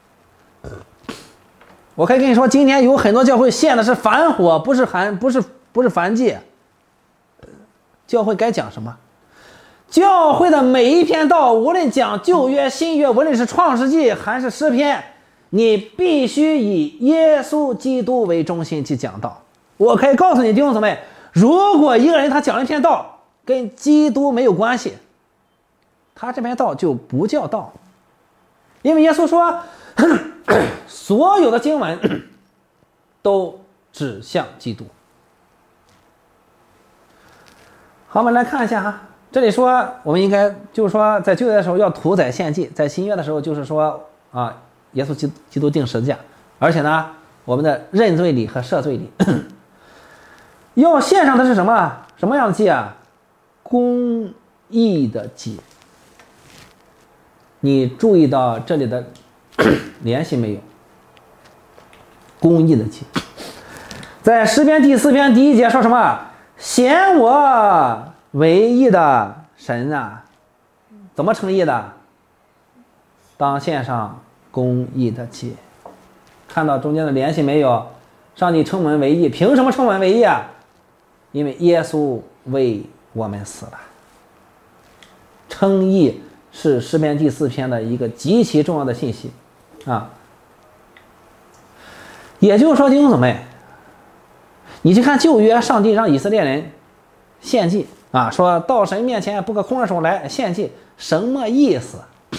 我可以跟你说，今天有很多教会献的是凡火，不是含，不是不是燔祭。教会该讲什么？教会的每一篇道，无论讲旧约、新约，无论是创世纪还是诗篇，你必须以耶稣基督为中心去讲道。我可以告诉你弟兄姊妹，如果一个人他讲一篇道跟基督没有关系，他这篇道就不叫道，因为耶稣说所有的经文都指向基督。好，我们来看一下哈，这里说我们应该就是说，在旧约的时候要屠宰献祭，在新约的时候就是说啊，耶稣基基督定十字架，而且呢，我们的认罪礼和赦罪礼要献上的是什么？什么样的祭啊？公义的祭。你注意到这里的联系没有？公义的祭，在诗篇第四篇第一节说什么？显我为义的神啊，怎么称义的？当献上公义的祭。看到中间的联系没有？上帝称我们为义，凭什么称我们为义啊？因为耶稣为我们死了。称义是诗篇第四篇的一个极其重要的信息啊。也就是说，弟兄姊妹，你去看旧约，上帝让以色列人献祭啊，说到神面前不可空着手来献祭，什么意思？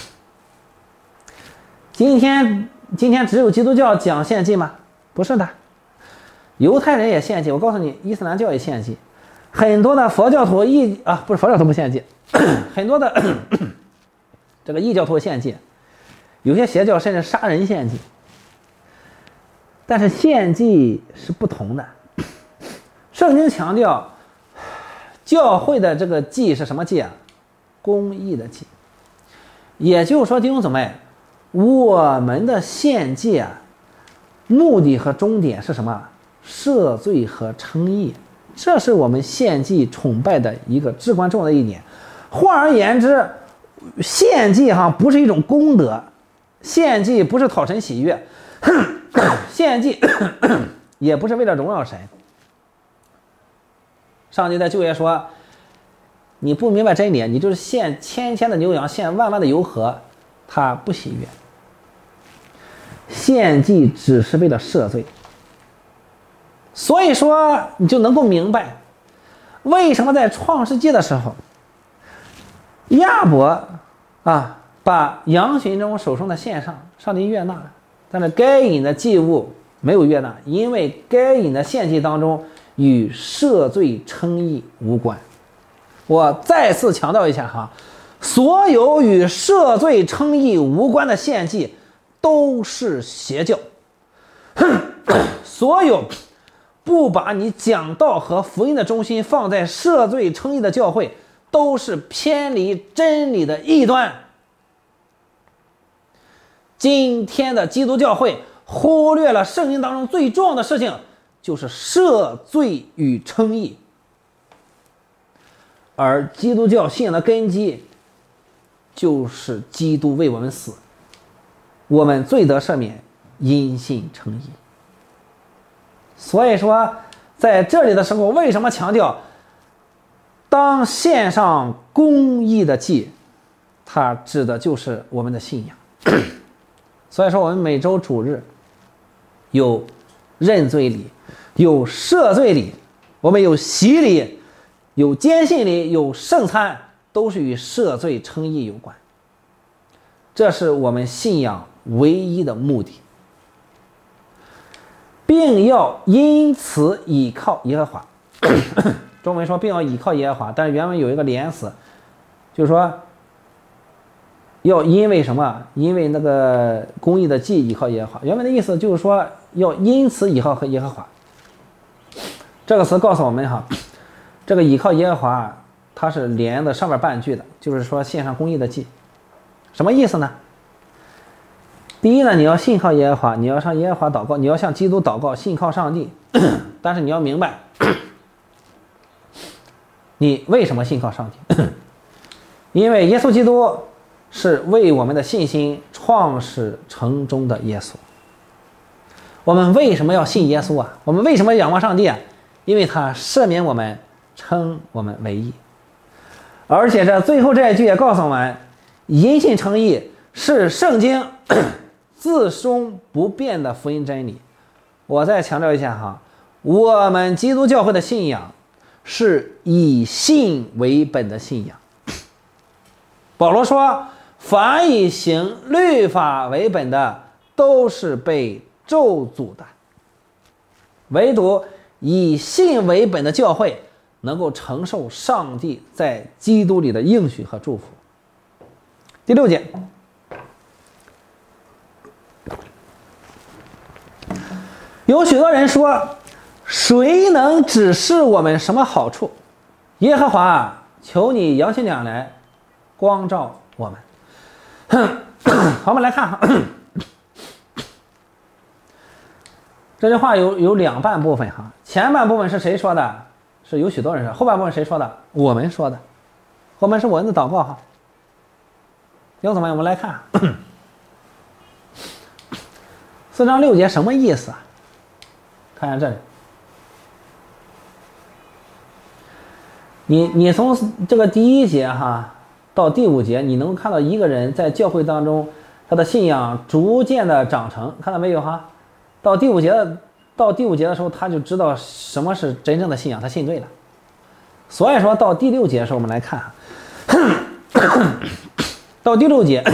今天今天只有基督教讲献祭吗？不是的，犹太人也献祭，我告诉你，伊斯兰教也献祭，很多的佛教徒异啊，不是佛教徒不献祭，很多的这个异教徒献祭，有些邪教甚至杀人献祭。但是献祭是不同的，圣经强调教会的这个祭是什么祭啊？公义的祭。也就是说，弟兄姊妹，我们的献祭啊，目的和终点是什么？赦罪和称义，这是我们献祭崇拜的一个至关重要的一点。换而言之，献祭哈不是一种功德，献祭不是讨神喜悦，献祭也不是为了荣耀神。上帝在旧约说，你不明白真理，你就是献千千的牛羊，献万万的油河，他不喜悦。献祭只是为了赦罪。所以说你就能够明白为什么在创世纪的时候，亚伯啊把羊群中手中的献上，上帝悦纳了，但是该隐的祭物没有悦纳，因为该隐的献祭当中与赦罪称义无关。我再次强调一下哈，所有与赦罪称义无关的献祭都是邪教，所有不把你讲道和福音的中心放在赦罪称义的教会，都是偏离真理的异端。今天的基督教会忽略了圣经当中最重要的事情，就是赦罪与称义。而基督教信仰的根基就是基督为我们死，我们罪得赦免，因信称义。所以说在这里的时候，为什么强调当献上公义的祭，它指的就是我们的信仰。所以说我们每周主日有认罪礼，有赦罪礼，我们有洗礼，有坚信礼，有圣餐，都是与赦罪称义有关。 这是我们信仰唯一的目的，并要因此倚靠耶和华。中文说并要倚靠耶和华，但是原文有一个连词，就是说要因为什么？因为那个公义的祭倚靠耶和华。原文的意思就是说要因此倚靠和耶和华。这个词告诉我们哈，这个倚靠耶和华它是连的上面半句的，就是说献上公义的祭。什么意思呢？第一呢，你要信靠耶和华，你要向耶和华祷告，你要向基督祷告，信靠上帝。但是你要明白，你为什么信靠上帝？因为耶稣基督是为我们的信心创始成终的耶稣。我们为什么要信耶稣啊？我们为什么仰望上帝啊？因为他赦免我们，称我们为义。而且这最后这一句也告诉我们，因信称义是圣经自终不变的福音真理。我再强调一下哈，我们基督教会的信仰是以信为本的信仰。保罗说，凡以行律法为本的，都是被咒诅的。唯独以信为本的教会能够承受上帝在基督里的应许和祝福。第六节，有许多人说，谁能指示我们什么好处？耶和华，求你扬起脸来，光照我们。好，我们来看这句话有有两半部分哈，前半部分是谁说的？是有许多人说，后半部分谁说的？我们说的。后面是我们的祷告哈。弟兄姊妹，我们来看四章六节什么意思啊？看一下这里，你你从这个第一节哈到第五节，你能看到一个人在教会当中他的信仰逐渐的长成，看到没有哈？到第五节到第五节的时候，他就知道什么是真正的信仰，他信对了。所以说到第六节的时候，我们来看，到第六节，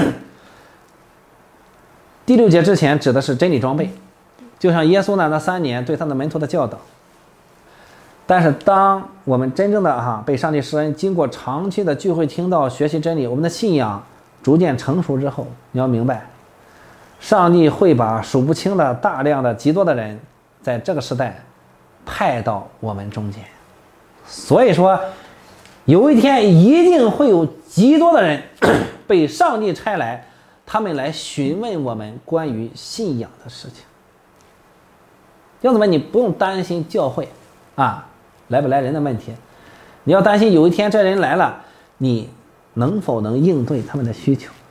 第六节之前指的是真理装备，就像耶稣呢那三年对他的门徒的教导。但是当我们真正的哈被上帝施恩，经过长期的聚会听到学习真理，我们的信仰逐渐成熟之后，你要明白，上帝会把数不清的大量的极多的人在这个时代派到我们中间。所以说有一天一定会有极多的人被上帝差来，他们来询问我们关于信仰的事情。弟兄姊妹，你不用担心教会啊来不来人的问题，你要担心有一天这人来了，你能否能应对他们的需求。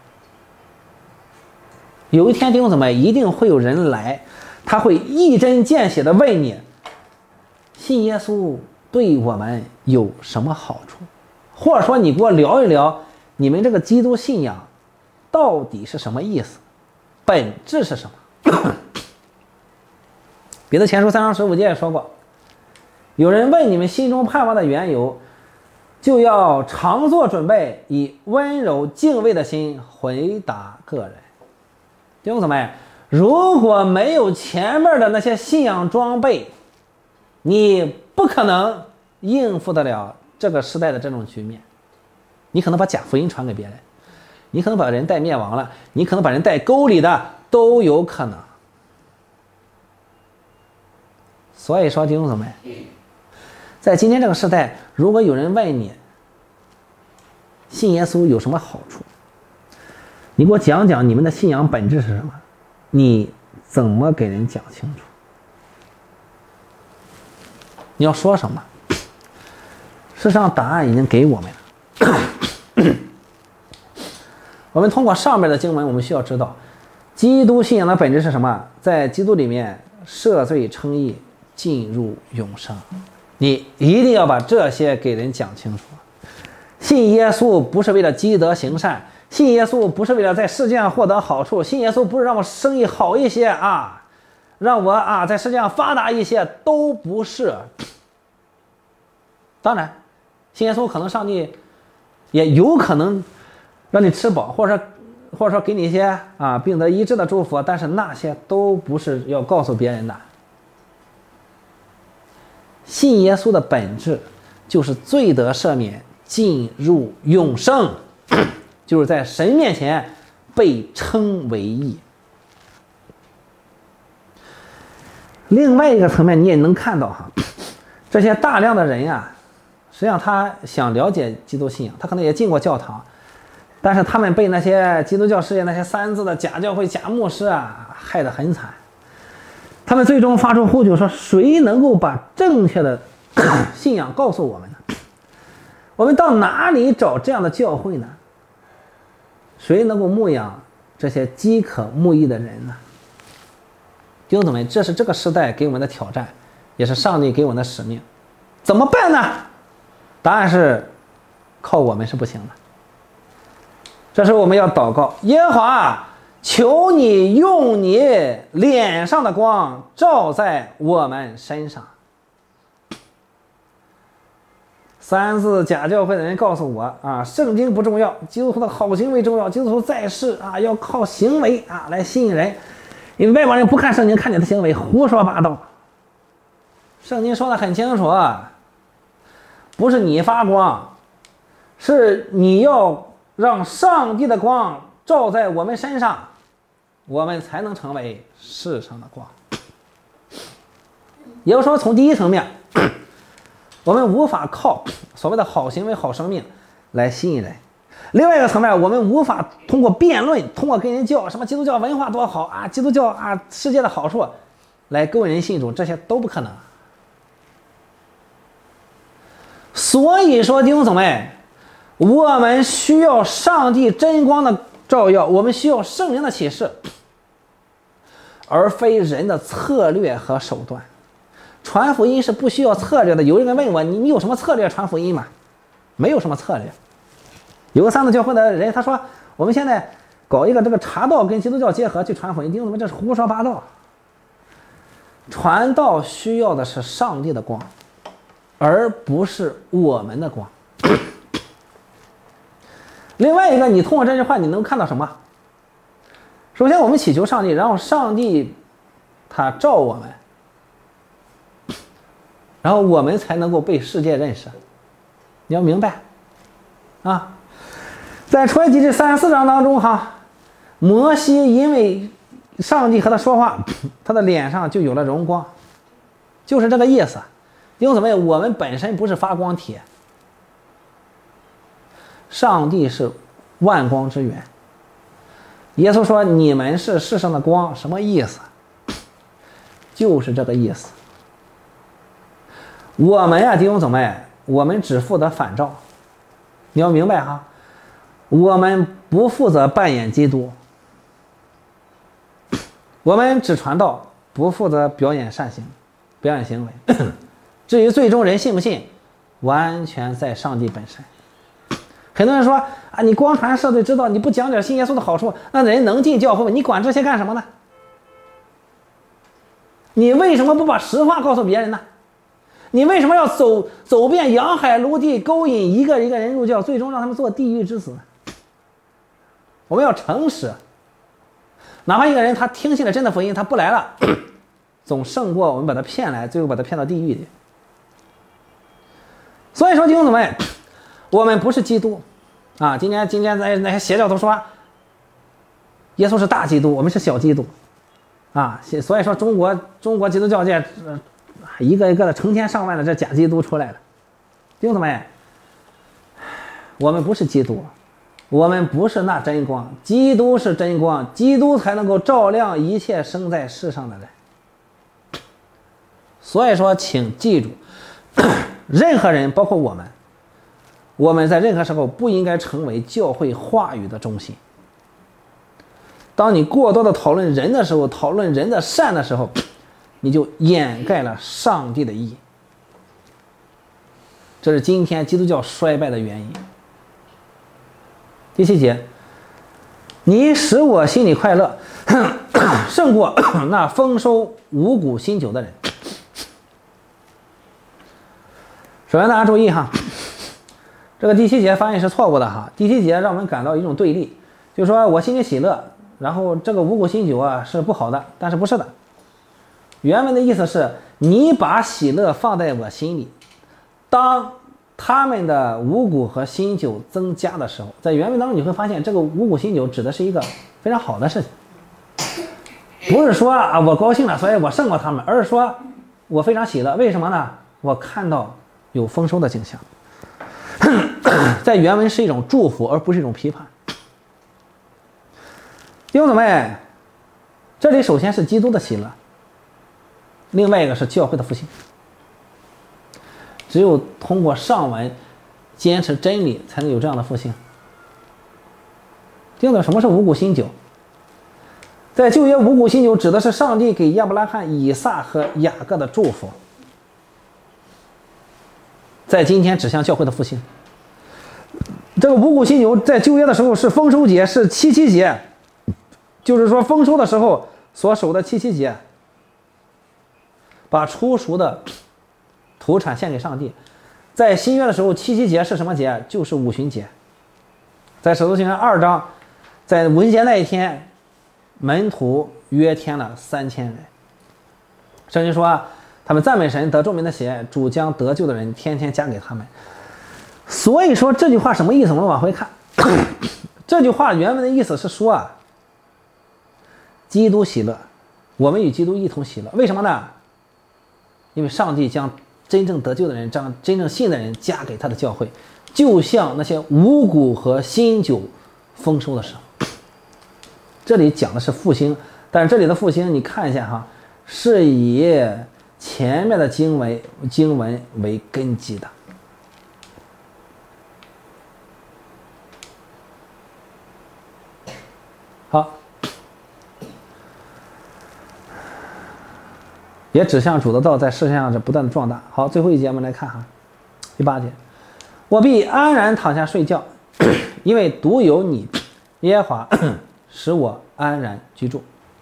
有一天弟兄姊妹，一定会有人来，他会一针见血的问你，信耶稣对我们有什么好处？或者说你给我聊一聊你们这个基督信仰到底是什么意思，本质是什么？彼得前书三章十五节也说过，有人问你们心中盼望的缘由，就要常做准备，以温柔敬畏的心回答个人。弟兄姊妹，如果没有前面的那些信仰装备，你不可能应付得了这个时代的这种局面。你可能把假福音传给别人，你可能把人带灭亡了，你可能把人带沟里的，都有可能。所以说弟兄姊妹，在今天这个时代，如果有人问你信耶稣有什么好处，你给我讲讲你们的信仰本质是什么，你怎么给人讲清楚？你要说什么？事实上答案已经给我们了。我们通过上面的经文，我们需要知道基督信仰的本质是什么。在基督里面赦罪称义，进入永生。你一定要把这些给人讲清楚。信耶稣不是为了积德行善，信耶稣不是为了在世界上获得好处，信耶稣不是让我生意好一些啊，让我啊在世界上发达一些，都不是。当然信耶稣可能上帝也有可能让你吃饱，或者或者说给你一些啊病得医治的祝福，但是那些都不是要告诉别人的。信耶稣的本质就是罪得赦免，进入永生，就是在神面前被称为义。另外一个层面，你也能看到哈，这些大量的人呀、啊，实际上他想了解基督信仰，他可能也进过教堂，但是他们被那些基督教世界那些三字的假教会、假牧师啊害得很惨。他们最终发出呼救说：“谁能够把正确的信仰告诉我们呢？我们到哪里找这样的教会呢？谁能够牧养这些饥渴慕义的人呢？”弟兄姊妹，这是这个时代给我们的挑战，也是上帝给我们的使命。怎么办呢？答案是靠我们是不行的。这时候我们要祷告：耶和华，求你用你脸上的光照在我们身上。三字假教会的人告诉我啊，圣经不重要，基督徒的好行为重要，基督徒在世啊要靠行为啊来吸引人。因为外邦人不看圣经，看你的行为，胡说八道。圣经说的很清楚，不是你发光，是你要让上帝的光照在我们身上，我们才能成为世上的光。也就是说，从第一层面，我们无法靠所谓的好行为、好生命来吸引人。另外一个层面，我们无法通过辩论，通过跟人教什么基督教文化多好啊，基督教啊世界的好处来勾人信主，这些都不可能。所以说，弟兄姊妹，我们需要上帝真光的照耀，我们需要圣灵的启示，而非人的策略和手段。传福音是不需要策略的。有人问我，你你有什么策略传福音吗？没有什么策略。有个三字教会的人，他说我们现在搞一个这个茶道跟基督教结合去传福音，弟兄姊妹，这是胡说八道。传道需要的是上帝的光，而不是我们的光。另外一个，你通过这句话你能看到什么？首先我们祈求上帝，然后上帝他照我们，然后我们才能够被世界认识。你要明白啊，在出埃及记三十四章当中哈，摩西因为上帝和他说话，他的脸上就有了荣光，就是这个意思。弟兄姊妹，我们本身不是发光体，上帝是万光之源。耶稣说你们是世上的光，什么意思？就是这个意思。我们呀、啊，弟兄姊妹，我们只负责反照，你要明白哈，我们不负责扮演基督，我们只传道，不负责表演善行、表演行为。至于最终人信不信，完全在上帝本身。很多人说啊，你光传社会之道，你不讲点信耶稣的好处，那人能进教会吗？你管这些干什么呢？你为什么不把实话告诉别人呢？你为什么要走走遍洋海陆地，勾引一个一个人入教，最终让他们做地狱之子呢？我们要诚实，哪怕一个人他听信了真的福音，他不来了，总胜过我们把他骗来，最后把他骗到地狱里。所以说，弟兄姊妹，我们不是基督啊！今天今天在那些邪教都说耶稣是大基督，我们是小基督啊！所以说中国中国基督教界、呃、一个一个的成千上万的这假基督出来了。弟兄姊妹，我们不是基督，我们不是那真光，基督是真光，基督才能够照亮一切生在世上的人。所以说，请记住，任何人，包括我们，我们在任何时候不应该成为教会话语的中心。当你过多的讨论人的时候，讨论人的善的时候，你就掩盖了上帝的义。这是今天基督教衰败的原因。第七节，你使我心里快乐，胜过那丰收五谷新酒的人。首先大家注意哈，这个第七节翻译是错误的哈。第七节让我们感到一种对立， 就说我心里喜乐，然后这个五谷新酒啊是不好的，但是不是的。原文的意思是你把喜乐放在我心里，当他们的五谷和新酒增加的时候，在原文当中你会发现，这个五谷新酒指的是一个非常好的事情，不是说啊我高兴了，所以我胜过他们，而是说我非常喜乐。为什么呢？我看到有丰收的景象。在原文是一种祝福，而不是一种批判。弟兄姊妹，这里首先是基督的喜乐，另外一个是教会的复兴。只有通过上文坚持真理，才能有这样的复兴。弟兄姊妹，什么是五谷新酒？在旧约，五谷新酒指的是上帝给亚伯拉罕、以撒和雅各的祝福，在今天指向教会的复兴。这个五谷新酒在旧约的时候是丰收节，是七七节，就是说丰收的时候所守的七七节，把初熟的土产献给上帝。在新约的时候，七七节是什么节？就是五旬节。在使徒行传二章，在文节那一天，门徒约添了三千人。圣经说，他们赞美神，得众民的喜爱，主将得救的人天天加给他们。所以说这句话什么意思？我们往回看，这句话原文的意思是说啊，基督喜乐，我们与基督一同喜乐。为什么呢？因为上帝将真正得救的人，将真正信的人加给他的教会，就像那些五谷和新酒丰收的时候。这里讲的是复兴，但是这里的复兴你看一下哈，是以前面的经文经文为根基的。好，也指向主的道在世界上是不断的壮大。好，最后一节我们来看哈，第八节，我必安然躺下睡觉，因为独有你，耶和华使我安然居住。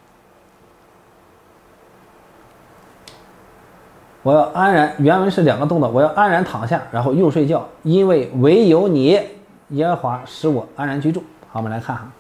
我要安然，原文是两个动作，我要安然躺下，然后又睡觉，因为唯有你，耶和华使我安然居住。好，我们来看哈。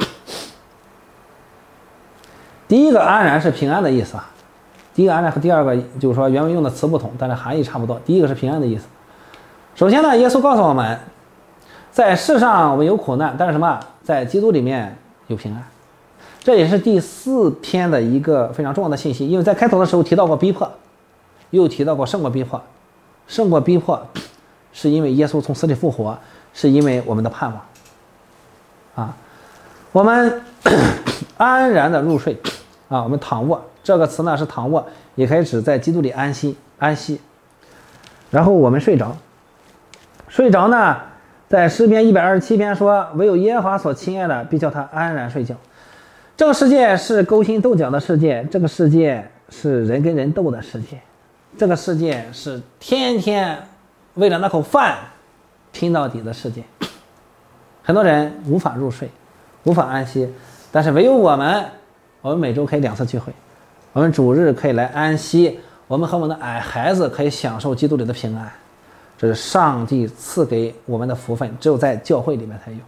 第一个安然是平安的意思啊，第一个安然和第二个就是说原文用的词不同，但是含义差不多。第一个是平安的意思。首先呢，耶稣告诉我们，在世上我们有苦难，但是什么，在基督里面有平安。这也是第四篇的一个非常重要的信息，因为在开头的时候提到过逼迫，又提到过胜过逼迫。胜过逼迫是因为耶稣从死里复活，是因为我们的盼望啊。我们安然的入睡啊，我们躺卧，这个词呢是躺卧，也可以指在基督里安息安息。然后我们睡着，睡着呢，在诗篇一百二十七篇说，唯有耶和华所亲爱的，必叫他安然睡觉。这个世界是勾心斗角的世界，这个世界是人跟人斗的世界，这个世界是天天为了那口饭拼到底的世界。很多人无法入睡，无法安息，但是唯有我们，我们每周可以两次聚会，我们主日可以来安息，我们和我们的矮孩子可以享受基督里的平安，这是上帝赐给我们的福分，只有在教会里面才有。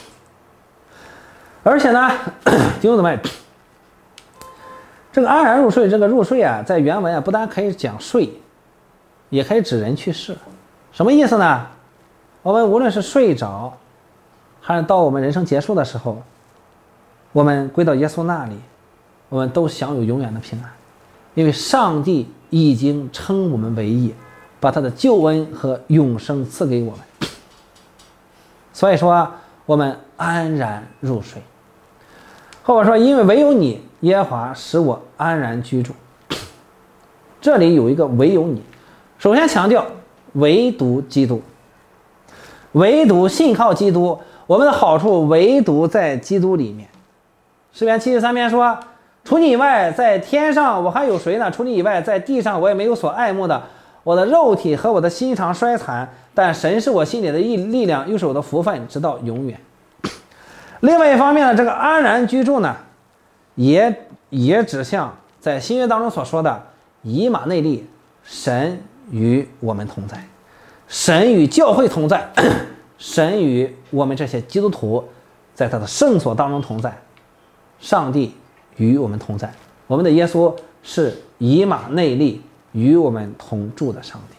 而且呢，弟兄姊妹，这个安然入睡，这个入睡啊，在原文啊，不单可以讲睡，也可以指人去世。什么意思呢？我们无论是睡着，还是到我们人生结束的时候，我们归到耶稣那里，我们都享有永远的平安，因为上帝已经称我们为义，把他的救恩和永生赐给我们。所以说，我们安然入睡。后边说，因为唯有你，耶和华使我安然居住。这里有一个唯有你，首先强调唯独基督，唯独信靠基督，我们的好处唯独在基督里面。诗篇七十三篇说，除你以外，在天上我还有谁呢？除你以外，在地上我也没有所爱慕的。我的肉体和我的心肠衰残，但神是我心里的力量，又是我的福分，直到永远。另外一方面呢，这个安然居住呢，也也指向在新约当中所说的以马内利，神与我们同在，神与教会同在，神与我们这些基督徒在他的圣所当中同在。上帝与我们同在，我们的耶稣是以马内利，与我们同住的上帝。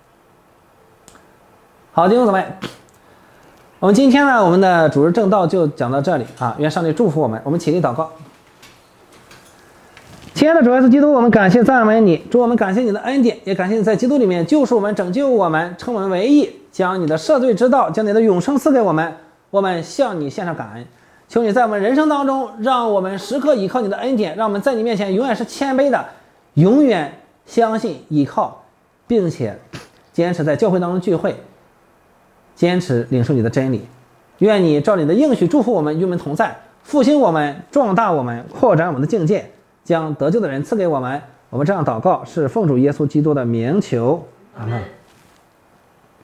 好，弟兄姊妹，我们今天呢，我们的主日正道就讲到这里啊，愿上帝祝福我们。我们起立祷告。亲爱的主耶稣基督，我们感谢赞美你，主，我们感谢你的恩典，也感谢你在基督里面救赎我们、拯救我们，称我们为义，将你的赦罪之道，将你的永生赐给我们。我们向你献上感恩，求你在我们人生当中，让我们时刻依靠你的恩典，让我们在你面前永远是谦卑的，永远相信依靠，并且坚持在教会当中聚会，坚持领受你的真理。愿你照你的应许祝福我们，与我们同在，复兴我们，壮大我们，扩展我们的境界，将得救的人赐给我们。我们这样祷告，是奉主耶稣基督的名求，阿们。